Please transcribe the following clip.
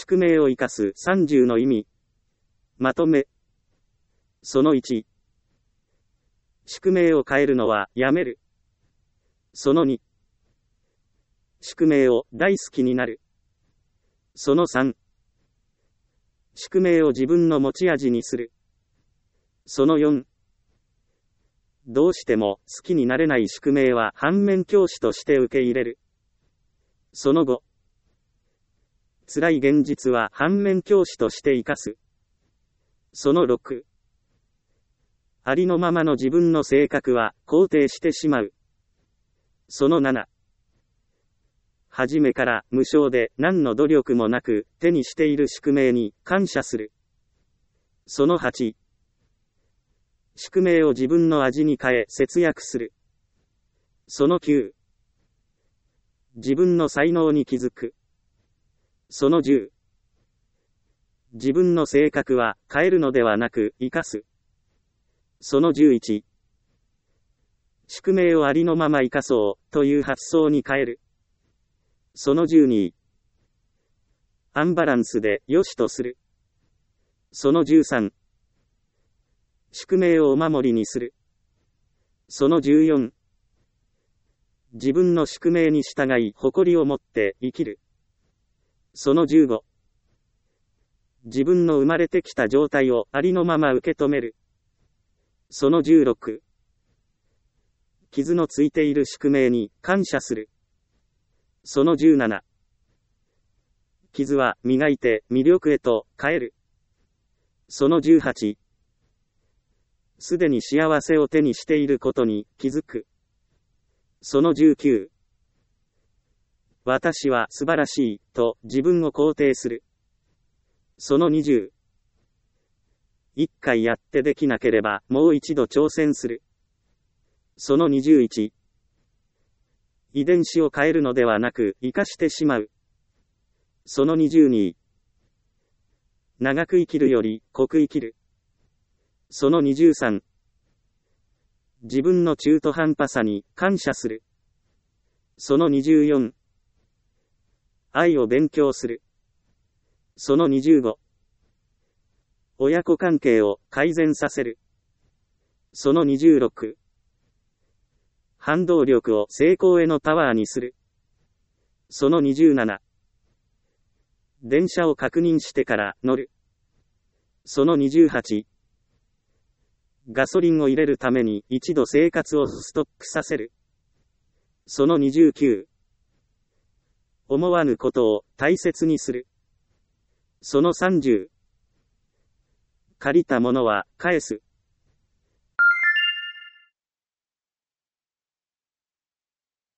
宿命を生かす30の意味。まとめ。その1。宿命を変えるのはやめる。その2。宿命を大好きになる。その3。宿命を自分の持ち味にする。その4。どうしても好きになれない宿命は反面教師として受け入れる。その5。辛い現実は反面教師として生かす。その6。ありのままの自分の性格は肯定してしまう。その7。初めから無償で何の努力もなく手にしている宿命に感謝する。その8。宿命を自分の味に変え節約する。その9。自分の才能に気づく。その10。自分の性格は変えるのではなく生かす。その11。宿命をありのまま生かそうという発想に変える。その12。アンバランスで良しとする。その13。宿命をお守りにする。その14。自分の宿命に従い誇りを持って生きる。その15。自分の生まれてきた状態をありのまま受け止める。その16。傷のついている宿命に感謝する。その17。傷は磨いて魅力へと変える。その18。すでに幸せを手にしていることに気づく。その19。私は素晴らしいと自分を肯定する。その20。一回やってできなければもう一度挑戦する。その21。遺伝子を変えるのではなく生かしてしまう。その22。長く生きるより濃く生きる。その23。自分の中途半端さに感謝する。その24。愛を勉強する。その25。親子関係を改善させる。その26。反動力を成功へのパワーにする。その27。電車を確認してから乗る。その28。ガソリンを入れるために一度生活をストップさせる。その29。思わぬことを大切にする。その30。借りたものは返す。